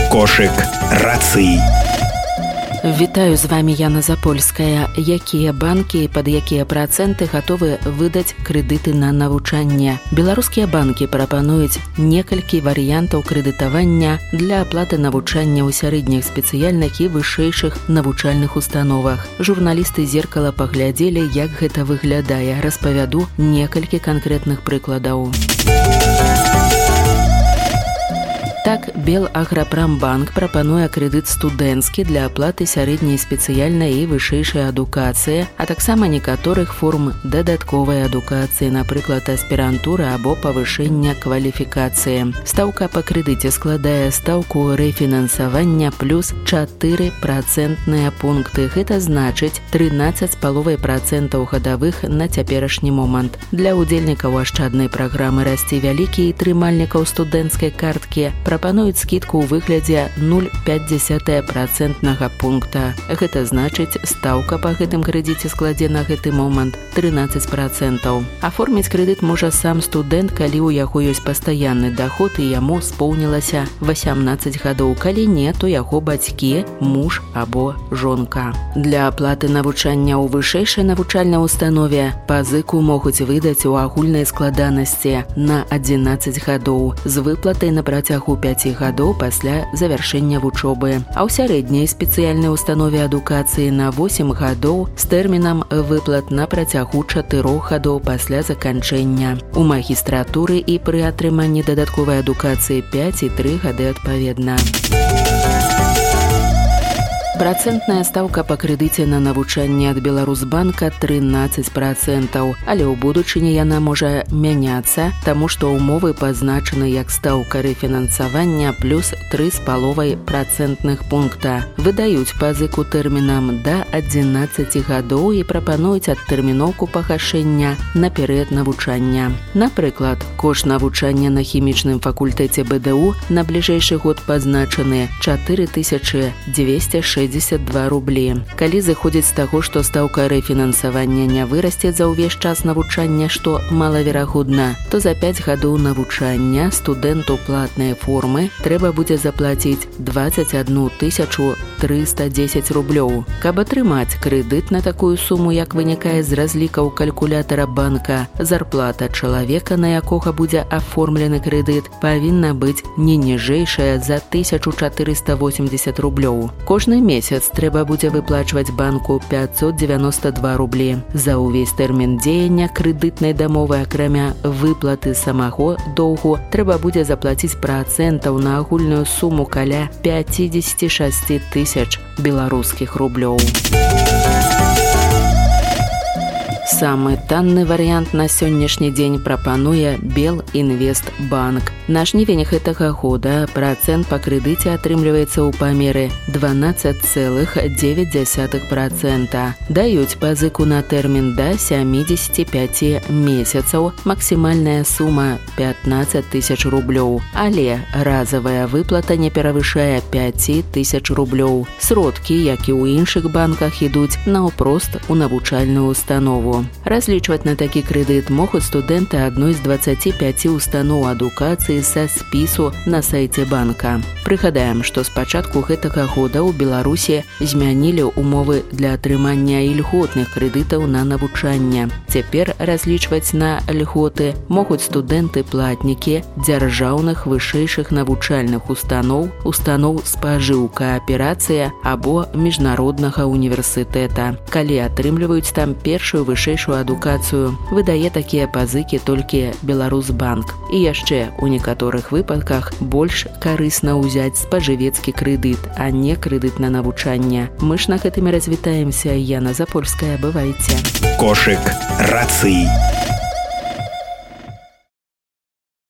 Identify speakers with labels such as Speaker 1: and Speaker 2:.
Speaker 1: Кошык рацый.
Speaker 2: Вітаю, з вами Яна Запольская. Якія банкі і пад якія працэнты гатовы выдаць крэдыты на навучанне? Беларускія банкі прапануюць некалькі варыянтаў крэдытавання для аплаты навучання ў сярэдніх спецыяльных і вышэйшых навучальных установах. Журналісты «Зеркала» паглядзелі, як гэта выглядае. Распавяду некалькі канкрэтных прыкладаў. Так, Белаграпрамбанк прапануе крэдыт студэнцкі для аплаты сярэдняй спецыяльнай і вышэйшай адукацыі, а таксама некаторых форм дадатковай адукацыі, напрыклад, аспірантура або павышэння кваліфікацыі. Стаўка па крэдыце складае стаўку рэфінансавання плюс 4% пункты. Гэта значыць 13,5% гадавых на цяперашні момант. Для ўдзельнікаў ашчаднай праграмы «Расці вялікі» і трымальнікаў студэнцкай карткі прапануюць скідку ў выглядзе 0,5% пункта. Гэта значыць, стаўка па гэтым крэдыце складзе на гэты момант 13%. Аформіць крэдыт можа сам студэнт, калі ў яго ёсць пастаянны даход і яму споўнілася 18 гадоў. Калі не, то яго бацькі, муж або жонка. Для аплаты навучання ў вышэйшай навучальнай установе пазыку могуць выдаць у агульнай складанасці на 11 гадоў з выплатай на працягу 5 гадоў пасля завяршэння вучобы, а ў сярэдняй спецыяльнай установе адукацыі на 8 гадоў з тэрмінам выплат на працягу 4 гадоў пасля заканчэння. У магістратуры і пры атрыманні дадатковай адукацыі 5 і 3 гады адпаведна. Працэнтная стаўка па крэдыце на навучанне ад Беларусбанка 13%, але ў будучыні яна можа мяняцца, таму што ўмовы пазначаны як стаўка рэфінансавання плюс 3,5% пункта. Выдаюць пазыку тэрмінам да 11 гадоў і прапануюць адтэрміноўку пагашэння на перыяд навучання. Напрыклад, кошт навучання на хімічным факультэце БДУ на бліжэйшы год пазначаны 4262 рублі. Калі зыходзіць з таго, што стаўка рэфінансавання не вырасце за ўвесь час навучання, што малаверагодна, то за 5 гадоў навучання студэнту платнай формы трэба будзе заплаціць 21 310 рублёў. Каб атрымаць крэдыт на такую суму, як вынікае з разлікаў калькулятара банка, зарплата чалавека, на якога будзе аформлены крэдыт, павінна быць не ніжэйшая за 1480 рублёў. Кожны месяц трэба будзе выплачваць банку 592 рублі. За ўвесь тэрмін дзеяння крэдытнай дамовы, акрамя выплаты самого доўгу, трэба будзе заплаціць працэнтаў на агульную суму каля 56 тысяч беларускіх рублёў. Самы танны варыянт на сённяшні дзень прапануе Белінвестбанк. На жнівень гэтага года працэнт па крэдыце атрымліваецца ў памеры 12,9%. Даюць пазыку на тэрмін да 75 месяцаў, максімальная сума 15 тысяч рублёў, але разавая выплата не перавышае 5 тысяч рублёў. Сродкі, як і ў іншых банках, ідуць наўпрост у навучальную установу. Разлічваць на такі крэдыт могуць студэнты адной з 25 устаноў адукацыі са спісу на сайце банка. Прыгадаем, што з пачатку гэтага года ў Беларусі змянілі ўмовы для атрымання ільготных крэдытаў на навучанне. Цяпер разлічваць на льготы могуць студэнты-платнікі дзяржаўных вышэйшых навучальных устаноў, устаноў спажыў-кааперацыя або міжнароднага універсітэта. Калі атрымліваюць там першую вышэйшую адукацыю, выдае такія пазыкі толькі Беларусбанк. І яшчэ у некаторых выпадках больш карысна ўзяць спажывецкі крэдыт, а не крэдыт на навучанне. Мы ж на гэтым і развітаемся. Яна Запольская, бывайце.
Speaker 1: Кошык рацый.